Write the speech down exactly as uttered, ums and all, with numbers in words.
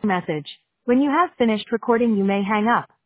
Message. When you have finished recording, you may hang up.